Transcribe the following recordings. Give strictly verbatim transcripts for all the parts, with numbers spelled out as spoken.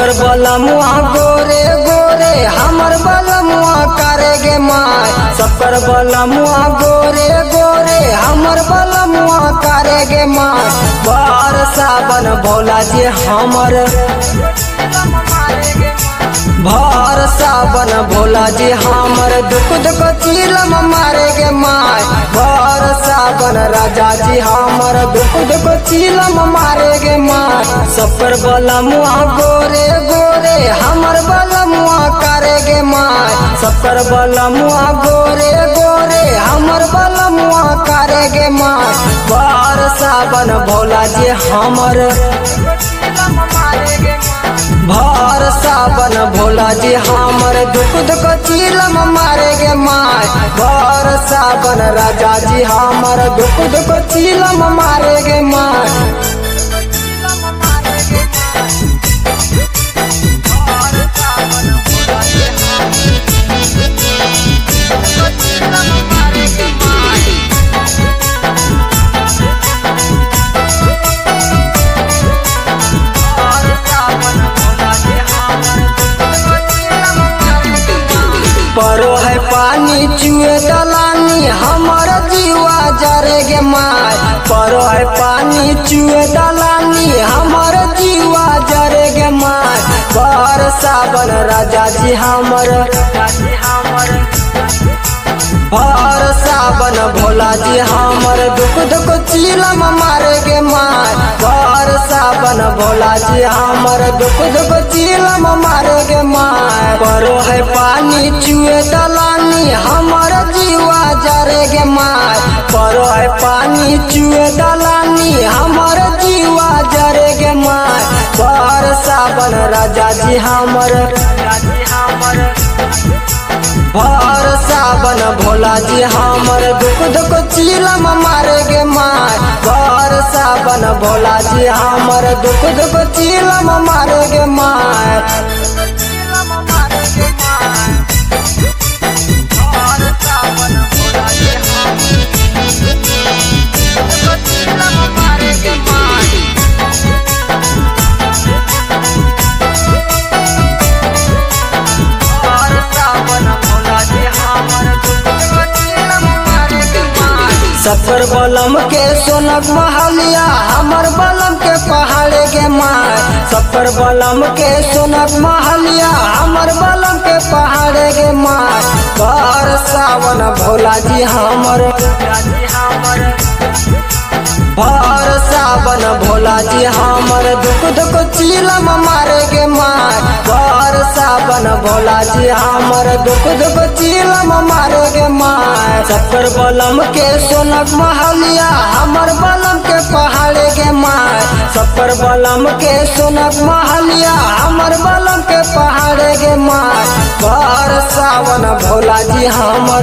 सकर बलमुआ गोरे गोरे हमर बलमुआ करेगे माय। सकर बलमुआ गोरे गोरे हमर बलमुआ करेगे माय। बार सावन भोला जी हमर भर सावन भोला जी हमर दुख दुख चिलम मारेगे माय। भर सावन राजा जी हमर दुख दुख चिलम मारेगे माय। सकर बलमुआ गोरे गोरे हमर बलमुआ करेगे माय। सकर बलमुआ गोरे गोरे हमर बलमुआ करेगे माय। भर सावन भोला जी हमर भर सावन भोला जी हमर दुख दुख चिलम मारेगे माय। भर सावन राजा जी हमर दुख दुख चिलम मारेगे माय। परो है पानी चुए दलानी हमर जीवा जरेगे माय। परो है पानी चुए दलानी हमर जीवा जरेगे माय। भर सावन राजा जी हमर भर सावन भोला जी हमर दुख दुख चिलम मारेगे माय। भर सावन भोला जी हमर दुख दुख चिलम मारेगे माय। परो है पानी चुए दलानी हमर जीवा जरेगे माय। परो है पानी चुए दलानी हमर जीवा जरेगे माय। भर सावन राजा जी हमर भर सावन भोला जी हमर दुख दुख चिलम मारेगे माय। भर सावन भोला जी हमर दुख दुख चिलम मारेगे माय। सफर बलम के सोनक महलिया हमर बलम के पहाड़े के माय। सफर बलम के सोनक महलिया हमर बलम के पहाड़े के माय। भर सावन भोला जी हमर भर सावन भोला जी हमर दुख दुख चिलम मारेगे माय। भर सावन भोला जी हमर दुख दुख चिलम मारेगे माय। सकर बलम के सोनक महलिया हमर बलम के पहाड़े के माय। सकर बलम के सोनक महलिया हमर बलम के पहाड़े के माय। भर सावन भोला जी हमर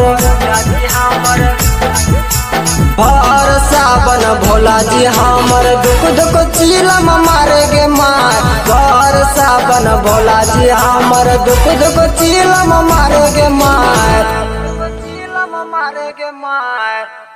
भर सावन भोला जी हमर दुख दुख चिलम मारेगे माय। भर सावन भोला जी हमर दुख दुख चिलम मारेगे माय।